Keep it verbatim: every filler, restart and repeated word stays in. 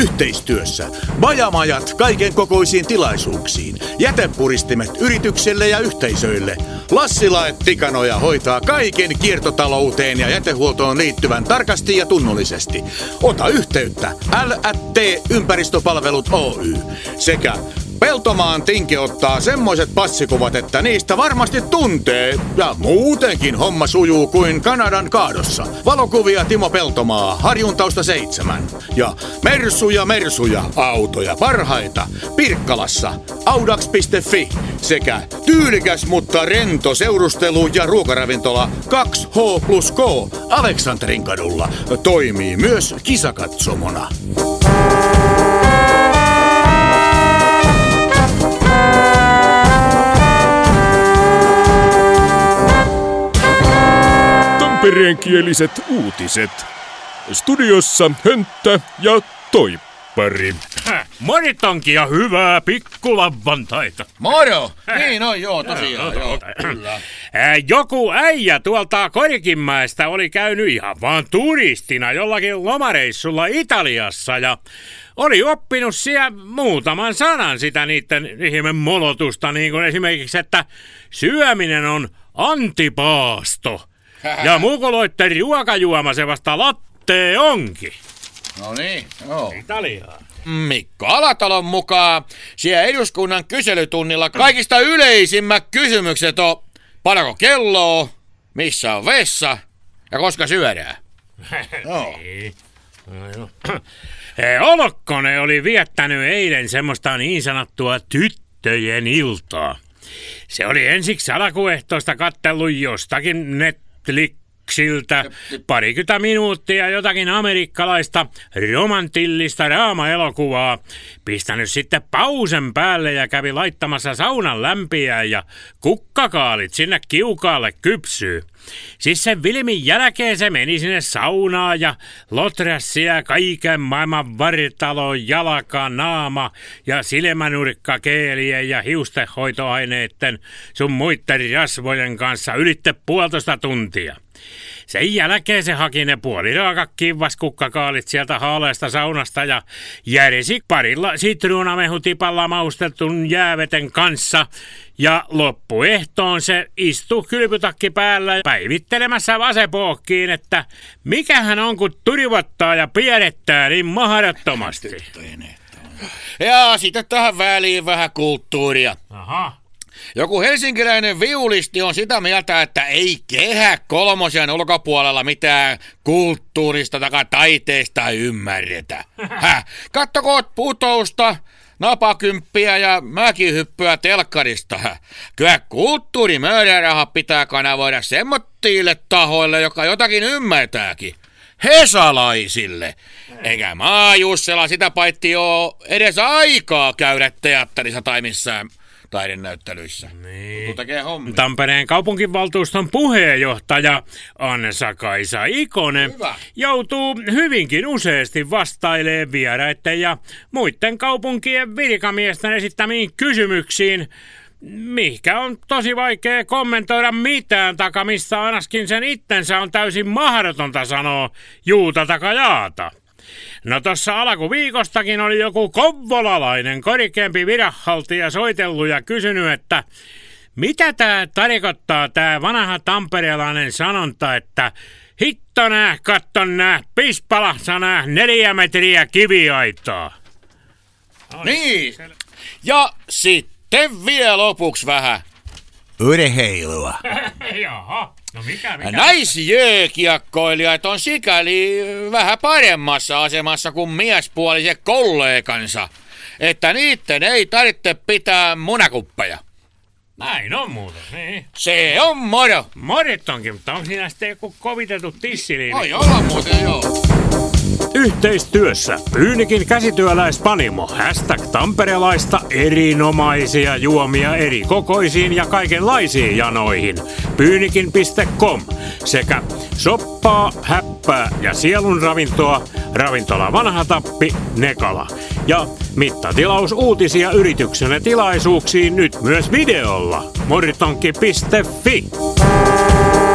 Yhteistyössä Bajamajat kaiken kokoisiin tilaisuuksiin. Jätepuristimet yrityksille ja yhteisöille. Lassilaet Tikanoja hoitaa kaiken kiertotalouteen ja jätehuoltoon liittyvän tarkasti ja tunnollisesti. Ota yhteyttä L T Ympäristöpalvelut Oy sekä Peltomaan Tinke ottaa semmoiset passikuvat, että niistä varmasti tuntee. Ja muutenkin homma sujuu kuin Kanadan kaadossa. Valokuvia Timo Peltomaa, Harjuntausta seitsemän. Ja Mersuja Mersuja, autoja parhaita. Pirkkalassa audax piste fi sekä tyylikäs mutta rento seurustelu ja ruokaravintola kaksi H plus K Aleksanterin kadulla toimii myös kisakatsomona. Tampereenkieliset uutiset. Studiossa Hönttä ja Toippari. Moritonkin ja hyvää pikkulavvantaita. Moro! Niin on, joo, tosiaan, joo, kyllä. Joku äijä tuolta Korikinmäestä oli käynyt ihan vaan turistina jollakin lomareissulla Italiassa ja oli oppinut siellä muutaman sanan sitä niiden ihme molotusta, niin kuin esimerkiksi, että syöminen on antipaasto. Ja mukuloitten ruokajuoma se vasta latte onkin. No niin, joo. Italiaa. Mikko Alatalon mukaan siellä eduskunnan kyselytunnilla kaikista yleisimmät kysymykset on: paljonko kelloa, missä on vessa ja koska syödään. No. Olokkonen oli viettänyt eilen semmoista niin sanottua tyttöjen iltaa. Se oli ensiksi alkuehtoista kattellut jostakin Netflixiltä parikymmentä minuuttia jotakin amerikkalaista romantillista draama-elokuvaa, pistänyt sitten pausen päälle ja kävi laittamassa saunan lämpiä ja kukkakaalit sinne kiukaalle kypsyy. Siis sen filmin jälkeen se meni sinne saunaan ja lotras siellä kaiken maailman vartalo, jalka, naama ja silmänurkka keelien ja hiustehoitoaineiden sun muitten rasvojen kanssa ylitte puolitoista tuntia. Sen jälkeen se haki ne puoliraaka kiivaskukkakaalit sieltä haaleasta saunasta ja järjesi parilla sitruunamehutipalla maustetun jääveten kanssa. Ja loppuehtoon se istui kylpytakki päällä päivittelemässä vasepookkiin, että mikähän on kun turivottaa ja pienettää niin mahdottomasti. Ja sitten tähän väliin vähän kulttuuria. Aha. Joku helsinkiläinen viulisti on sitä mieltä, että ei Kehä kolmosen ulkopuolella mitään kulttuurista tai taiteesta ymmärretä. Häh? Kattokoot putousta, napakymppiä ja mäkihyppyä telkkarista. Kyllä kulttuurimääräraha pitää kanavoida semmottille tahoille, joka jotakin ymmärtääkin. Hesalaisille. Eikä Maajussella sitä paitsi oo edes aikaa käydä teatterissa tai missään taidenäyttelyissä. Niin. Hommia. Tampereen kaupunginvaltuuston puheenjohtaja Ansa-Kaisa Ikonen Hyvä. joutuu hyvinkin useasti vastailemaan vieraiden ja muiden kaupunkien virkamiesten esittämiin kysymyksiin, mihinkä on tosi vaikea kommentoida mitään taka, missä ainakin sen itsensä on täysin mahdotonta sanoa juuta taka jaata. No tossa alkuviikostakin oli joku kouvolalainen korkeampi viranhaltija soitellut ja kysynyt, että mitä tää tarkoittaa tää vanha tamperelainen sanonta, että hitto nää, katto nää, pispalahsa nää, neljä metriä kiviaitaa. Niin, ja sitten vielä lopuksi vähän urheilua. Jaha. No mikä, mikä? Naisjääkiekkoilijat on sikäli vähän paremmassa asemassa kuin miespuoliset kollegansa, että niitten ei tarvitse pitää munakuppeja. Näin on muuten, niin. Se on moro. Morit onkin, mutta onko siinä sitten joku kovitettu tissiliini? Oi olla muuten, joo. Yhteistyössä Pyynikin käsityöläispanimo, hashtag tamperelaista erinomaisia juomia eri kokoisiin ja kaikenlaisiin janoihin. Pyynikin piste com sekä soppaa, häppää ja sielun ravintoa, ravintola Vanha Tappi, Nekala. Ja mittatilaus-uutisia yrityksenne tilaisuuksiin nyt myös videolla. moritonki piste fi